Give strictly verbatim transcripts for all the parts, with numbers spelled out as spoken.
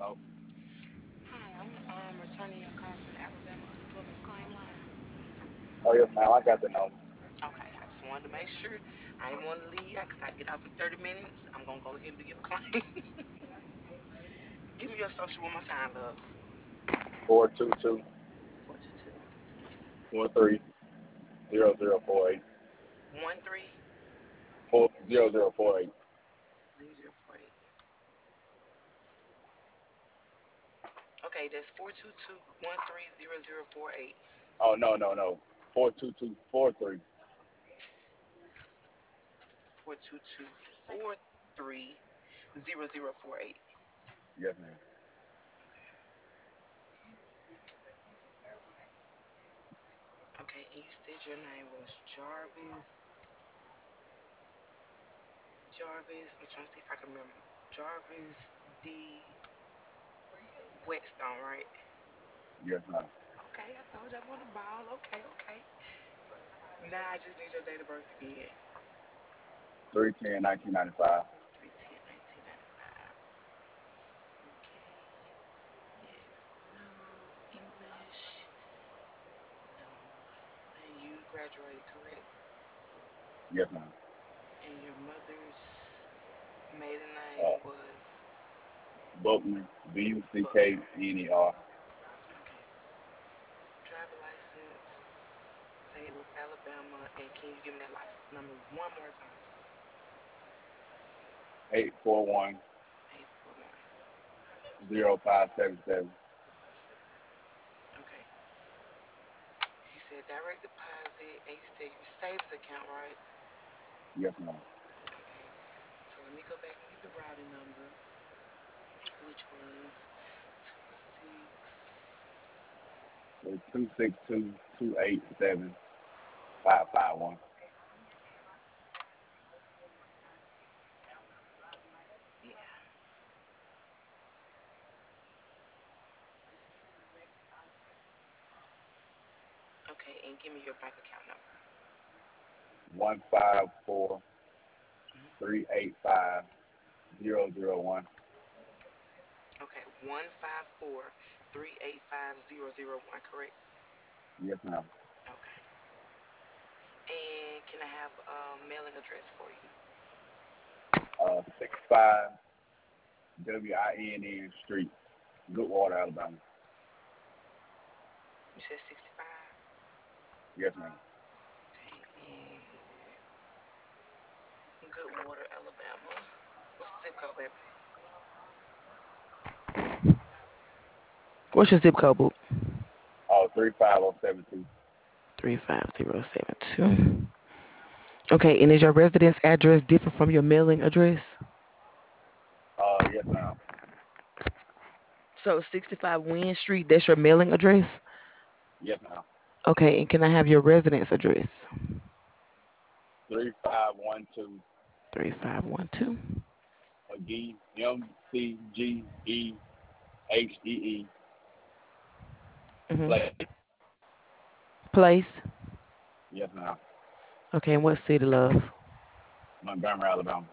Hello. Hi, I'm um returning your call from the Alabama Unemployment Claim Line. Oh yes, ma'am. I got the number. Okay, I just wanted to make sure. I didn't want to leave yet because I get off in thirty minutes. I'm gonna go ahead and do your claim. Give me your social one more time, love. Four two two Four two two one three zero zero four eight. one three Four zero zero four eight. zero zero four eight. Okay, that's four two two one three zero zero four eight. Oh no no no. Four two two four three. Four two two four three zero zero four eight. Yes, ma'am. Okay, and you said your name was Jarvis. Jarvis. I'm trying to see if I can remember. Jarvis D. Whetstone, right? Yes, ma'am. Okay, I told you I'm on the ball. Okay, okay. Now I just need your date of birth again. Three ten nineteen ninety five. three ten nineteen ninety-five. Okay. Yes. No. English. No. And you graduated, correct? Yes, ma'am. And your mother's maiden Uh, name was Buckner. B U C K Buckner. N E R. Okay. Driver license. State was Alabama. And can you give me that license number one more time? Eight four one eight four one. zero five seven seven. Okay. You said direct deposit, and you said your savings account, right? Yes, ma'am. Okay. So let me go back and get the routing number, which was two six. It's two six two two eight seven five five one. Yeah. Okay, and give me your bank account number. One five four Mhm. three eight five zero zero one. Okay, one five four three eight five zero zero one. Correct. Yes, ma'am. Okay. And can I have a um, mailing address for you? Uh, six five W I N N Street, Goodwater, Alabama. You said sixty-five. Yes, ma'am. Okay, in Goodwater, Alabama. What's the zip code, baby? What's your zip code, boo? Oh, three five zero seven two. three five zero seven two. Okay, and is your residence address different from your mailing address? Uh, yes, ma'am. So sixty-five Wynn Street, that's your mailing address? Yes, ma'am. Okay, and can I have your residence address? Three five one two three five one two. McGee M C G E H E E Mm-hmm. Place. Place? Yes, ma'am. Okay, and what city, love? Montgomery, Alabama.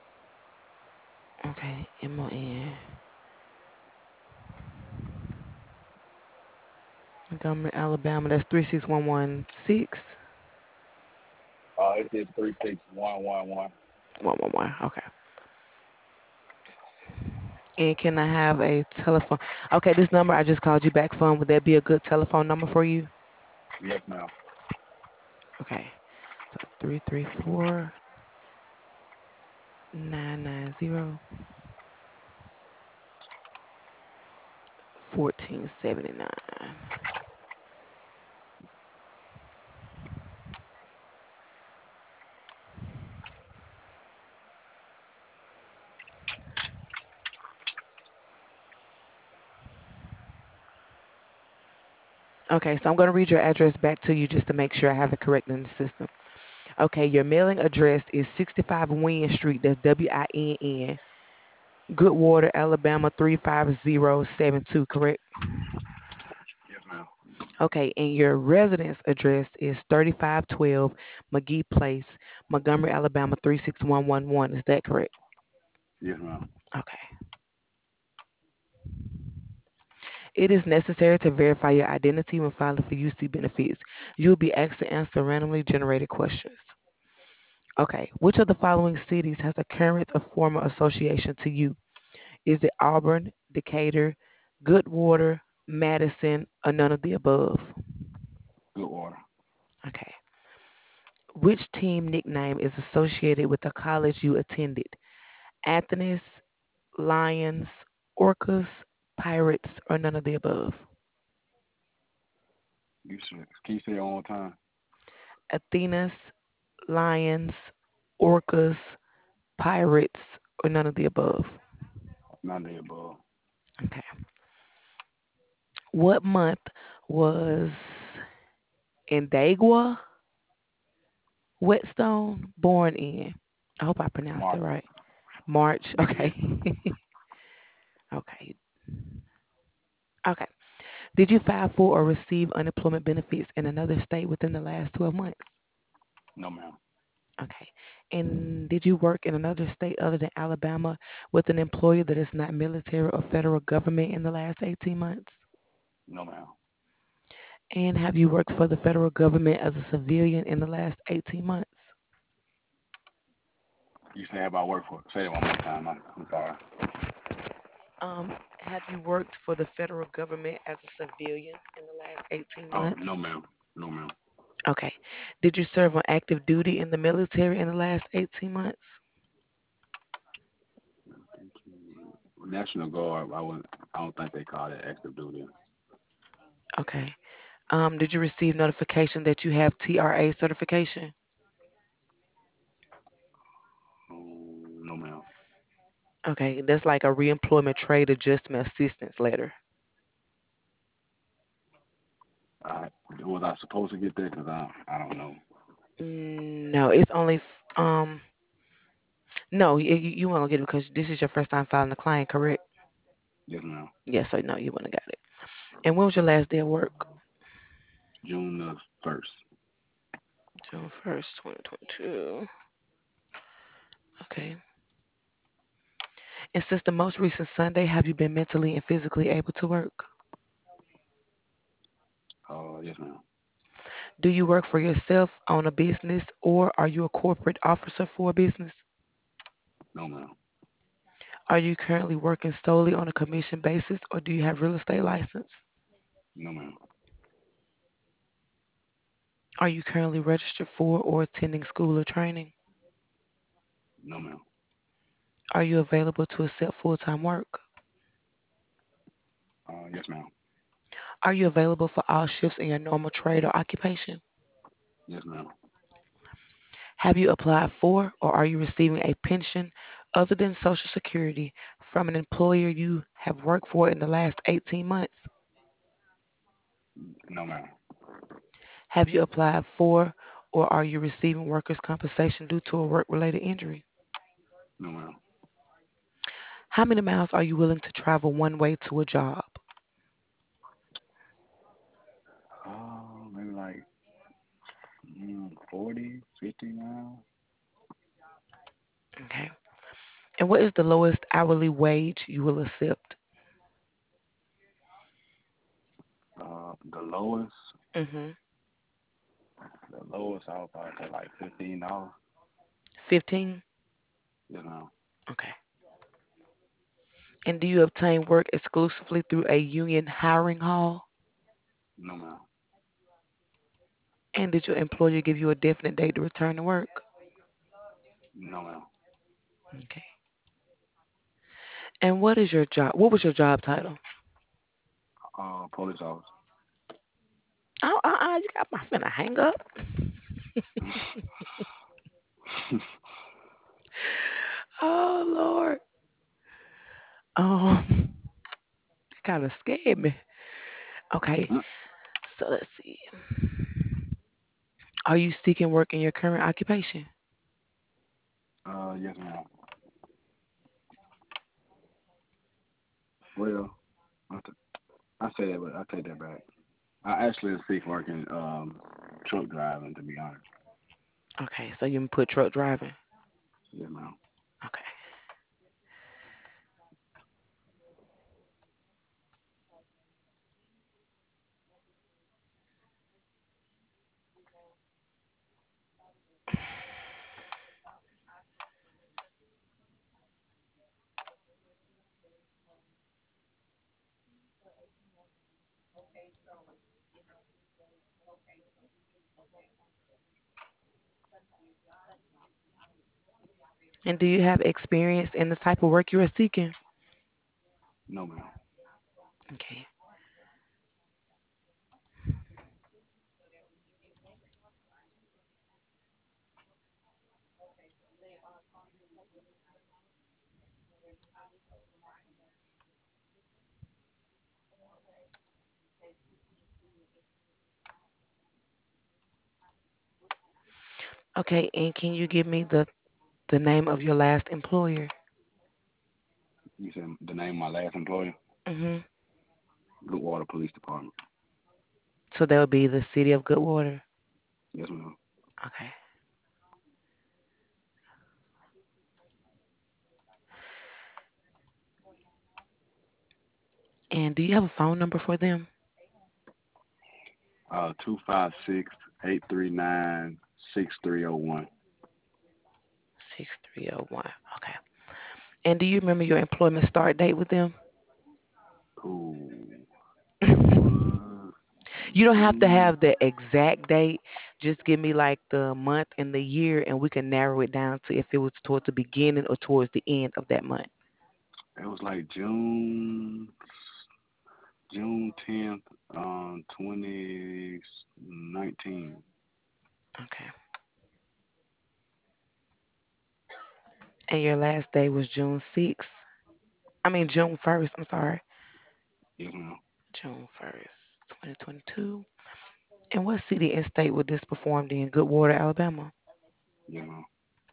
Okay, M O N. Montgomery, Alabama. That's three six one one six. Uh, it is three six one one one. one one one. Okay. And can I have a telephone? Okay, this number I just called you back from, would that be a good telephone number for you? Yes, ma'am. Okay. So three three four nine nine zero fourteen seventy nine. Okay, so I'm going to read your address back to you just to make sure I have it correct in the system. Okay, your mailing address is sixty-five Wynn Street. That's W I N N. Goodwater, Alabama three five zero seven two, correct? Yes, ma'am. Okay, and your residence address is thirty-five twelve McGee Place, Montgomery, Alabama three six one one one. Is that correct? Yes, ma'am. Okay. It is necessary to verify your identity when filing for U C benefits. You'll be asked to answer randomly generated questions. Okay, which of the following cities has a current or former association to you? Is it Auburn, Decatur, Goodwater, Madison, or none of the above? Good order. Okay. Which team nickname is associated with the college you attended? Athens, Lions, Orcas, Pirates, or none of the above? You should. Can you say it one more time? Athenas, Lions, Orcas, Pirates, or none of the above? None of the above. Okay. What month was Indagua Whetstone born in? I hope I pronounced it Mark. right. March. You Okay. did. Okay. Okay. Did you file for or receive unemployment benefits in another state within the last twelve months? No, ma'am. Okay. And did you work in another state other than Alabama with an employer that is not military or federal government in the last eighteen months? No, ma'am. And have you worked for the federal government as a civilian in the last eighteen months? You say about work for. Say it one more time. I'm, I'm sorry. Um, have you worked for the federal government as a civilian in the last eighteen Oh, months? no, ma'am. No, ma'am. Okay. Did you serve on active duty in the military in the last eighteen months? National Guard. I wouldn't. I don't think they call it active duty. Okay. Um, did you receive notification that you have T R A certification? Um, no, ma'am. Okay, that's like a reemployment trade adjustment assistance letter. I was I supposed to get that? Cause I I don't know. Mm, no, it's only f- um no, you, you won't get it because this is your first time filing a client, correct? Yes, ma'am. Yes, so no, you wouldn't have got it. And when was your last day of work? June the first. June first, twenty twenty-two. Okay. And since the most recent Sunday, have you been mentally and physically able to work? Uh, yes, ma'am. Do you work for yourself, own a business, or are you a corporate officer for a business? No, ma'am. Are you currently working solely on a commission basis, or do you have real estate license? No, ma'am. Are you currently registered for or attending school or training? No, ma'am. Are you available to accept full-time work? Uh, yes, ma'am. Are you available for all shifts in your normal trade or occupation? Yes, ma'am. Have you applied for or are you receiving a pension other than Social Security from an employer you have worked for in the last eighteen months? No, ma'am. Have you applied for or are you receiving workers' compensation due to a work-related injury? No, ma'am. How many miles are you willing to travel one way to a job? Uh, maybe like mm, forty, fifty miles. Okay. And what is the lowest hourly wage you will accept? Uh, the lowest, Mm-hmm. the lowest I would probably say like fifteen dollars. fifteen? You know. Okay. And do you obtain work exclusively through a union hiring hall? No, ma'am. And did your employer give you a definite date to return to work? No, ma'am. Okay. And what is your job? What was your job title? Uh, police officer. Oh, uh, uh, you got my finna hang up. Oh Lord. Um, that kind of scared me. Okay, so let's see. Are you seeking work in your current occupation? uh, yes, ma'am. Well, I, t- I say that, but I take that back. I actually seek working um truck driving. To be honest. Okay, so you can put truck driving. Yes, ma'am. Okay. And do you have experience in the type of work you are seeking? No, ma'am. Okay. Okay, and can you give me the the name of your last employer? You said the name of my last employer? Mhm. Goodwater Police Department. So that would be the city of Goodwater. Yes, ma'am. Okay. And do you have a phone number for them? Uh, two five six eight three nine six three zero one. six three zero one. Okay. And do you remember your employment start date with them? Ooh, it was You don't have to June. have the exact date. Just give me like the month and the year, and we can narrow it down to if it was towards the beginning or towards the end of that month. It was like June June tenth, um, twenty nineteen. Okay. And your last day was June sixth. I mean, June first. I'm sorry. Yes, ma'am. June first, twenty twenty-two. And what city and state was this performed in? Goodwater, Alabama. Yes, ma'am.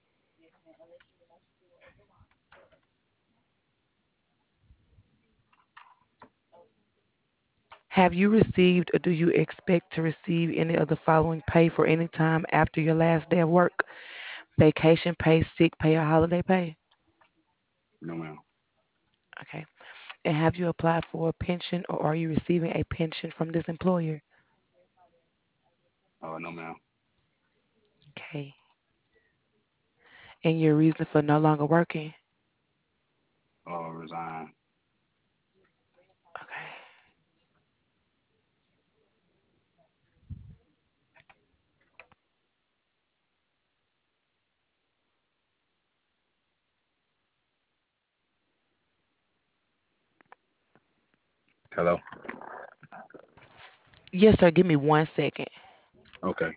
Have you received or do you expect to receive any of the following pay for any time after your last day of work? Vacation pay, sick pay, or holiday pay? No, ma'am. Okay. And have you applied for a pension or are you receiving a pension from this employer? Uh, no, ma'am. Okay. And your reason for no longer working? Uh, resign. Okay. Hello. Yes, sir. Give me one second. Okay.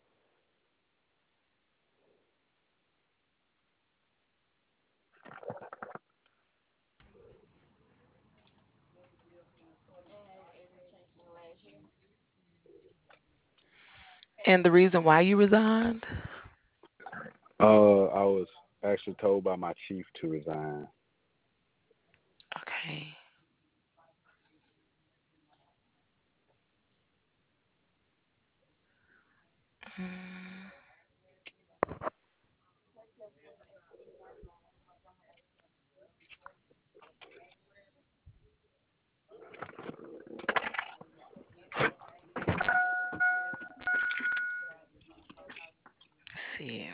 And the reason why you resigned? Uh, I was actually told by my chief to resign. Okay. Mm, let's see.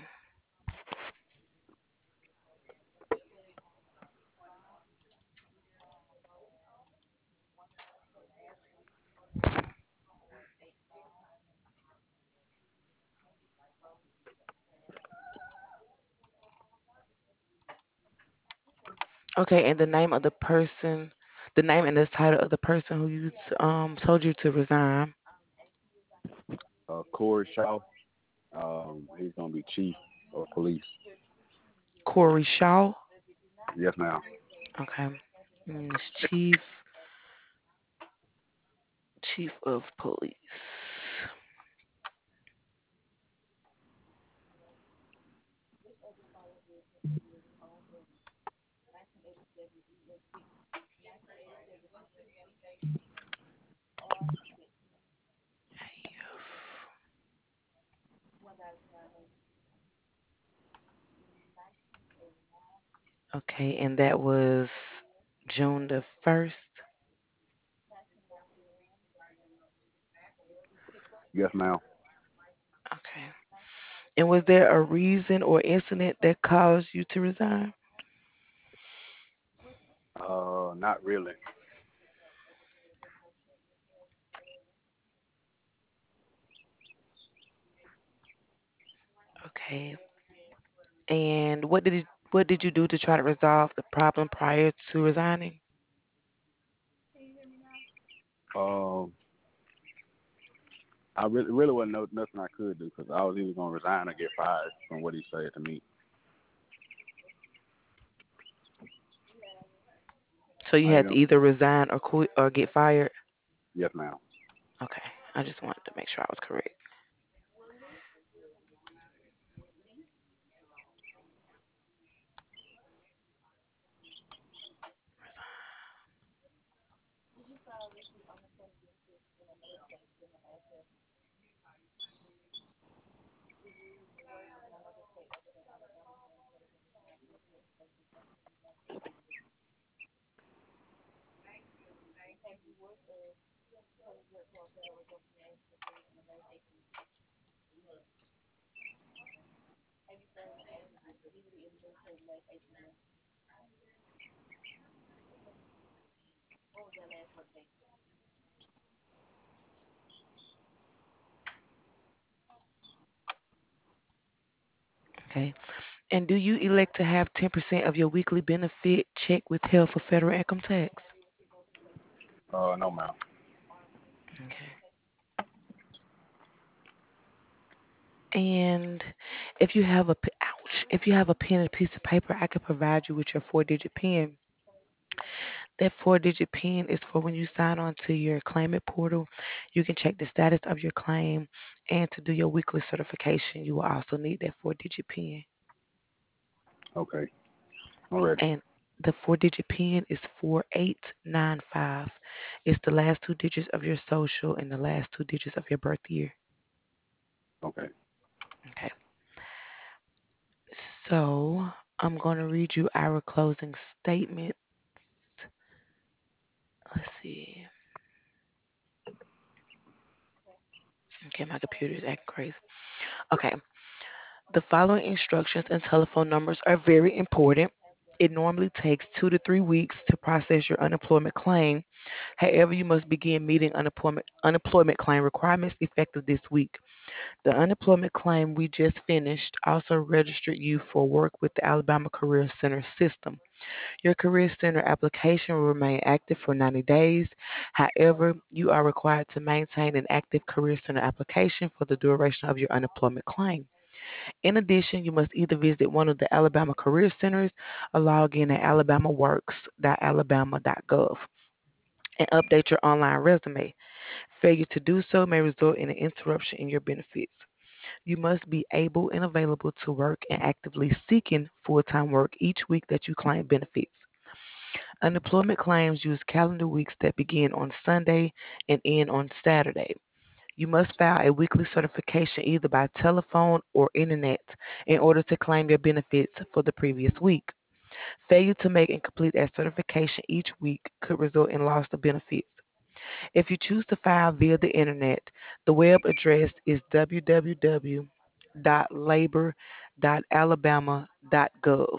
Okay, and the name of the person, the name and the title of the person who you um told you to resign. Uh, Corey Shaw. Um, he's gonna be chief of police. Corey Shaw. Yes, ma'am. Okay. Mm, it's chief chief of police. Okay, and that was June the first. Yes, ma'am. Okay. And was there a reason or incident that caused you to resign? Uh, not really. Okay. And what did you, what did you do to try to resolve the problem prior to resigning? Um, I really really wasn't no, nothing I could do because I was either gonna resign or get fired from what he said to me. So you I had to am either resign or quit or get fired? yes, ma'am. Okay. I just wanted to make sure I was correct. Okay. And do you elect to have ten percent of your weekly benefit check withheld for federal income tax? Uh, no, ma'am. Okay. And if you have a p- ouch, if you have a pen and a piece of paper, I could provide you with your four-digit pin. That four-digit pin is for when you sign on to your claimant portal. You can check the status of your claim, and to do your weekly certification, you will also need that four-digit pin. Okay, I'm ready. And the four-digit pin is four eight nine five. It's the last two digits of your social and the last two digits of your birth year. Okay, Okay. So I'm going to read you our closing statements. Let's see. Okay, my computer is acting crazy. Okay. The following instructions and telephone numbers are very important. It normally takes two to three weeks to process your unemployment claim. However, you must begin meeting unemployment unemployment claim requirements effective this week. The unemployment claim we just finished also registered you for work with the Alabama Career Center system. Your Career Center application will remain active for ninety days. However, you are required to maintain an active Career Center application for the duration of your unemployment claim. In addition, you must either visit one of the Alabama Career Centers or log in at alabamaworks dot alabama dot gov and update your online resume. Failure to do so may result in an interruption in your benefits. You must be able and available to work and actively seeking full time work each week that you claim benefits. Unemployment claims use calendar weeks that begin on Sunday and end on Saturday. You must file a weekly certification either by telephone or internet in order to claim your benefits for the previous week. Failure to make and complete a certification each week could result in loss of benefits. If you choose to file via the internet, the web address is w w w dot labor dot alabama dot gov.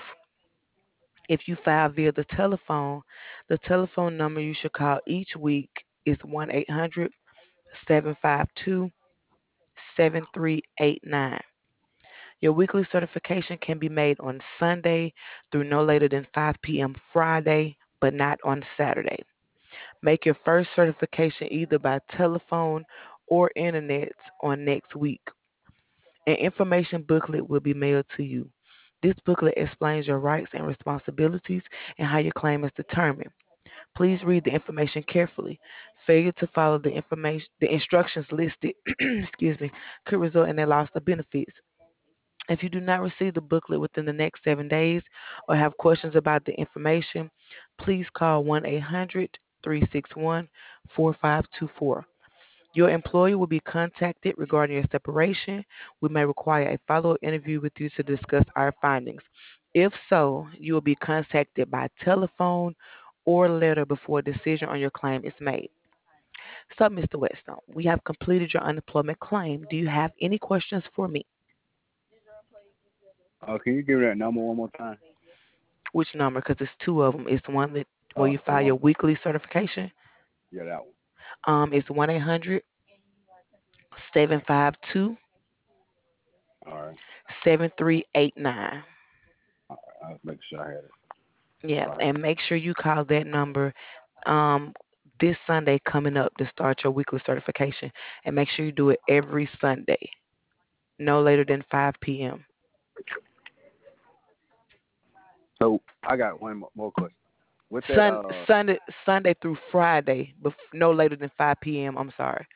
If you file via the telephone, the telephone number you should call each week is one eight hundred seven five two seven three eight nine. Your weekly certification can be made on Sunday through no later than five p m Friday, but not on Saturday. Make your first certification either by telephone or internet on next week. An information booklet will be mailed to you. This booklet explains your rights and responsibilities and how your claim is determined. Please read the information carefully. Failure to follow the information the instructions listed excuse me could result in a loss of benefits. If you do not receive the booklet within the next seven days or have questions about the information, please call one eight hundred three six one four five two four. Your employer will be contacted regarding your separation. We may require a follow up interview with you to discuss our findings. If so, you will be contacted by telephone or letter before a decision on your claim is made. So, mister Weston, we have completed your unemployment claim. Do you have any questions for me? Uh, can you give me that number one more time? Which number? Because it's two of them. It's one that where Uh, you the file one. your weekly certification. Yeah, that one. Um, it's one eight hundred seven five two All right. seven three eight nine. I was making sure I had it Yeah, right. and make sure you call that number um this Sunday coming up to start your weekly certification. And make sure you do it every Sunday, no later than five p m. So I got one mo- more question. With that, Sun uh, Sunday Sunday through Friday, bef- no later than five p m. I'm sorry.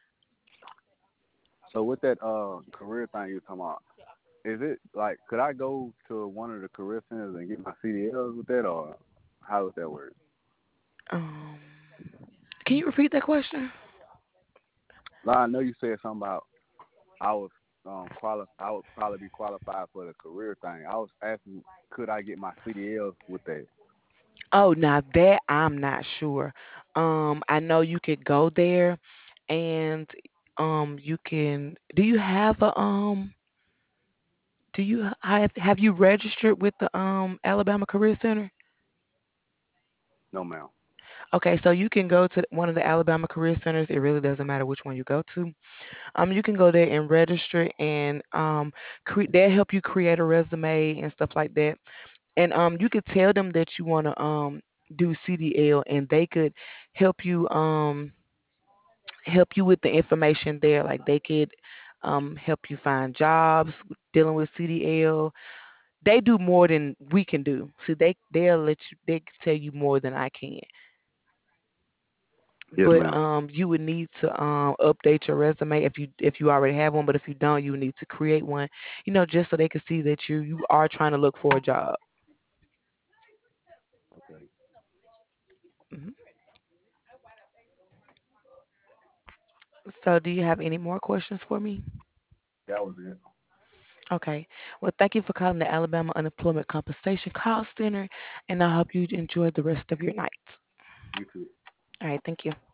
so with that uh career thing you're talking about, is it like could I go to one of the career centers and get my C D Ls with that, or how would that work? Um, can you repeat that question? Like, I know you said something about I was um quali- I would probably be qualified for the career thing. I was asking, could I get my C D Ls with that? Oh, now that I'm not sure. Um, I know you could go there and um you can do you have a um do you have have you registered with the um Alabama Career Center? No, ma'am. Okay, so you can go to one of the Alabama Career Centers. It really doesn't matter which one you go to. Um, you can go there and register, and um, cre- they'll help you create a resume and stuff like that. And um, you could tell them that you want to um do C D L, and they could help you um help you with the information there. Like they could um help you find jobs dealing with C D L. They do more than we can do. So they they'll let you they can tell you more than I can. Yes, But ma'am. um you would need to um update your resume if you if you already have one, but if you don't, you would need to create one, you know, just so they can see that you you are trying to look for a job. Okay, Mhm. So do you have any more questions for me? that was it. Okay. Well, thank you for calling the Alabama Unemployment Compensation Call Center, and I hope you enjoy the rest of your night. You too. All right, thank you.